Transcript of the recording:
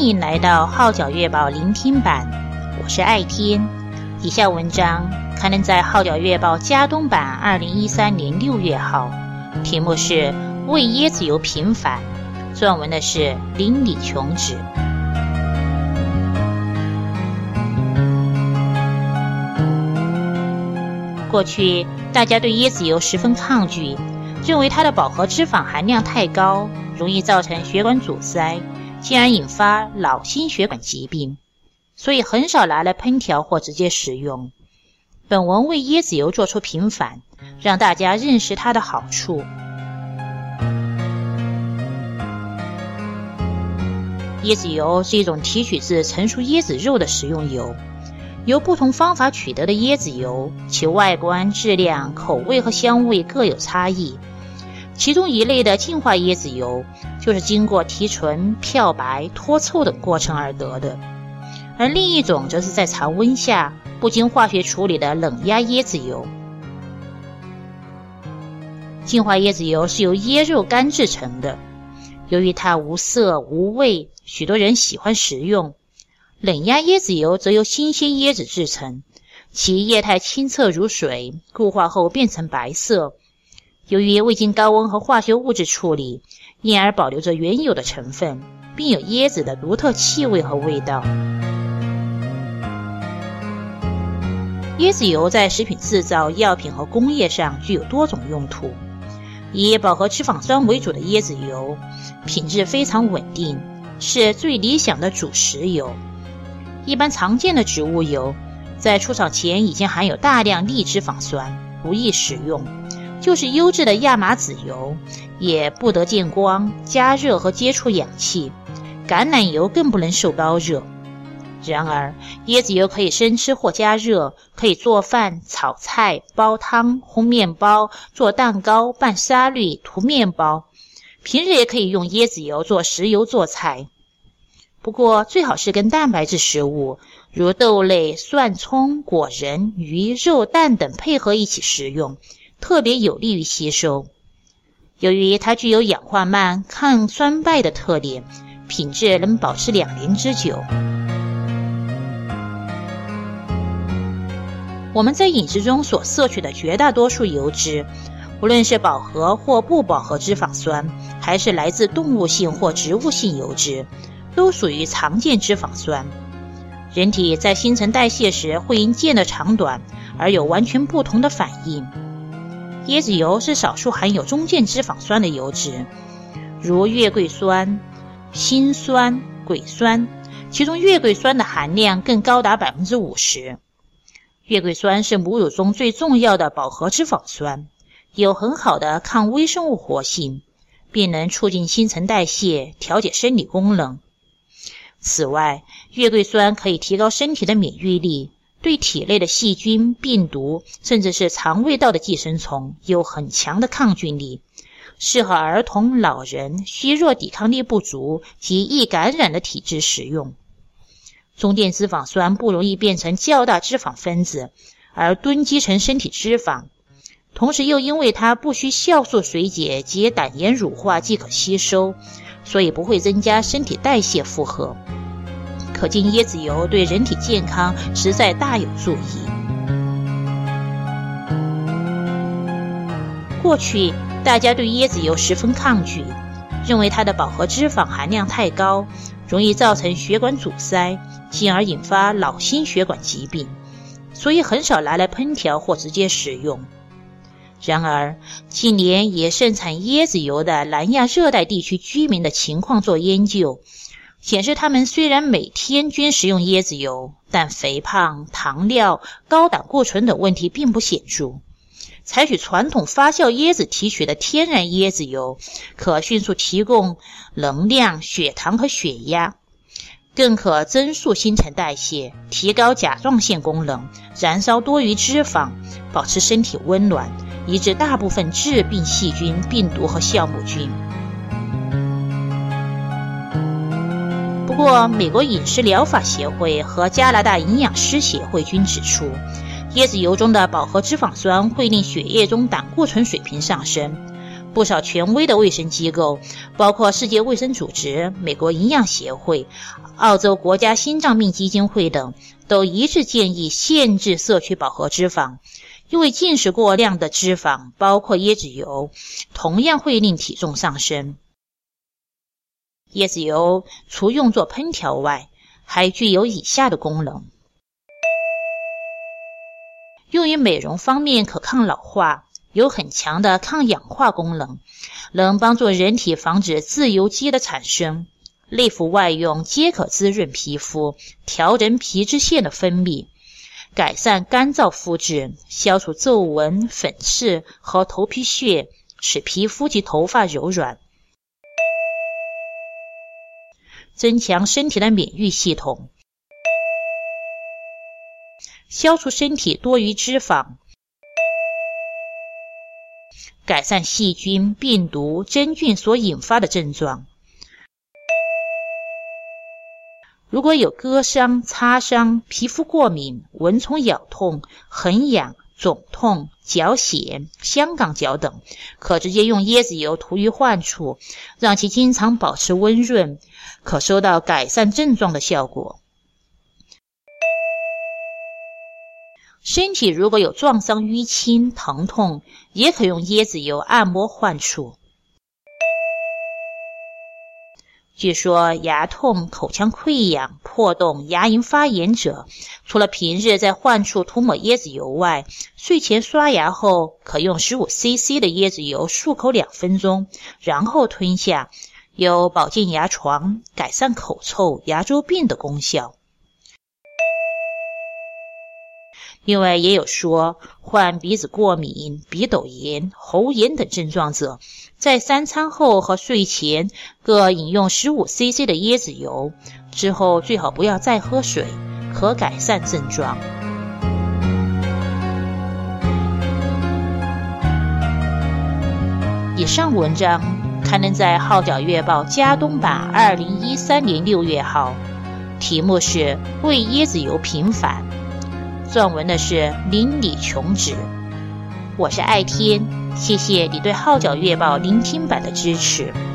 欢迎来到号角月报聆听版，我是爱天。以下文章刊登在号角月报嘉东版2013年6月号，题目是为椰子油平反，撰文的是邻里琼子。过去大家对椰子油十分抗拒，认为它的饱和脂肪含量太高，容易造成血管阻塞，进而引发脑心血管疾病，所以很少拿来烹调或直接食用。本文为椰子油做出平反，让大家认识它的好处。椰子油是一种提取自成熟椰子肉的食用油，由不同方法取得的椰子油，其外观、质量、口味和香味各有差异。其中一类的净化椰子油，就是经过提纯、漂白、脱臭等过程而得的，而另一种则是在常温下不经化学处理的冷压椰子油。净化椰子油是由椰肉干制成的，由于它无色无味，许多人喜欢食用。冷压椰子油则由新鲜椰子制成，其液态清澈如水，固化后变成白色。由于未经高温和化学物质处理，因而保留着原有的成分，并有椰子的独特气味和味道。椰子油在食品制造、药品和工业上具有多种用途。以饱和脂肪酸为主的椰子油，品质非常稳定，是最理想的主食油。一般常见的植物油，在出厂前已经含有大量粒脂肪酸，不易食用。就是优质的亚麻籽油，也不得见光、加热和接触氧气，橄榄油更不能受高热。然而，椰子油可以生吃或加热，可以做饭、炒菜、煲汤、烘面包、做蛋糕、拌沙律、涂面包。平日也可以用椰子油做食油做菜。不过，最好是跟蛋白质食物，如豆类、蒜葱、果仁、鱼、肉、蛋等配合一起食用，特别有利于吸收。由于它具有氧化慢、抗酸败的特点，品质能保持2年之久。我们在饮食中所摄取的绝大多数油脂，无论是饱和或不饱和脂肪酸，还是来自动物性或植物性油脂，都属于常见脂肪酸。人体在新陈代谢时会因间的长短而有完全不同的反应。椰子油是少数含有中间脂肪酸的油脂，如月桂酸、辛酸、癸酸，其中月桂酸的含量更高达 50%。 月桂酸是母乳中最重要的饱和脂肪酸，有很好的抗微生物活性，并能促进新陈代谢，调节生理功能。此外，月桂酸可以提高身体的免疫力，对体内的细菌、病毒，甚至是肠胃道的寄生虫有很强的抗菌力，适合儿童、老人、虚弱抵抗力不足及易感染的体质食用。中间脂肪酸不容易变成较大脂肪分子，而堆积成身体脂肪，同时又因为它不需酵素水解及胆盐乳化即可吸收，所以不会增加身体代谢负荷。可见椰子油对人体健康实在大有助益。过去大家对椰子油十分抗拒，认为它的饱和脂肪含量太高，容易造成血管阻塞，进而引发脑心血管疾病，所以很少拿来烹调或直接食用。然而，近年也盛产椰子油的南亚热带地区居民的情况做研究，显示他们虽然每天均食用椰子油，但肥胖、糖尿、高胆固醇等问题并不显著。采取传统发酵椰子提取的天然椰子油，可迅速提供能量、血糖和血压，更可增速新陈代谢，提高甲状腺功能，燃烧多余脂肪，保持身体温暖，抑制大部分致病细菌、病毒和酵母菌。不过，美国饮食疗法协会和加拿大营养师协会均指出，椰子油中的饱和脂肪酸会令血液中胆固醇水平上升， 不少权威的卫生机构，包括世界卫生组织、美国营养协会、澳洲国家心脏病基金会等，都一致建议限制摄取饱和脂肪，因为进食过量的脂肪，包括椰子油，同样会令体重上升。椰子油除用作烹调外，还具有以下的功能：用于美容方面可抗老化，有很强的抗氧化功能，能帮助人体防止自由基的产生，内服外用皆可滋润皮肤，调整皮脂腺的分泌，改善干燥肤质，消除皱纹、粉刺和头皮屑，使皮肤及头发柔软，增强身体的免疫系统，消除身体多余脂肪，改善细菌、病毒、真菌所引发的症状。如果有割伤、擦伤、皮肤过敏、蚊虫咬痛、痕痒、肿痛、脚癣、香港脚等，可直接用椰子油涂于患处，让其经常保持温润，可收到改善症状的效果。身体如果有撞伤、淤青、疼痛，也可用椰子油按摩患处。据说牙痛、口腔溃疡、破洞、牙龈发炎者，除了平日在患处涂抹椰子油外，睡前刷牙后可用15cc 的椰子油漱口2分钟，然后吞下，有保健牙床、改善口臭、牙周病的功效。另外也有说，患鼻子过敏、鼻窦炎、喉炎等症状者，在3餐后和睡前各饮用15cc 的椰子油，之后最好不要再喝水，可改善症状。以上文章刊登在《号角月报》加东版2013年6月号，题目是《为椰子油平反》，撰文的是邻里琼子。我是爱天，谢谢你对《号角月报》聆听版的支持。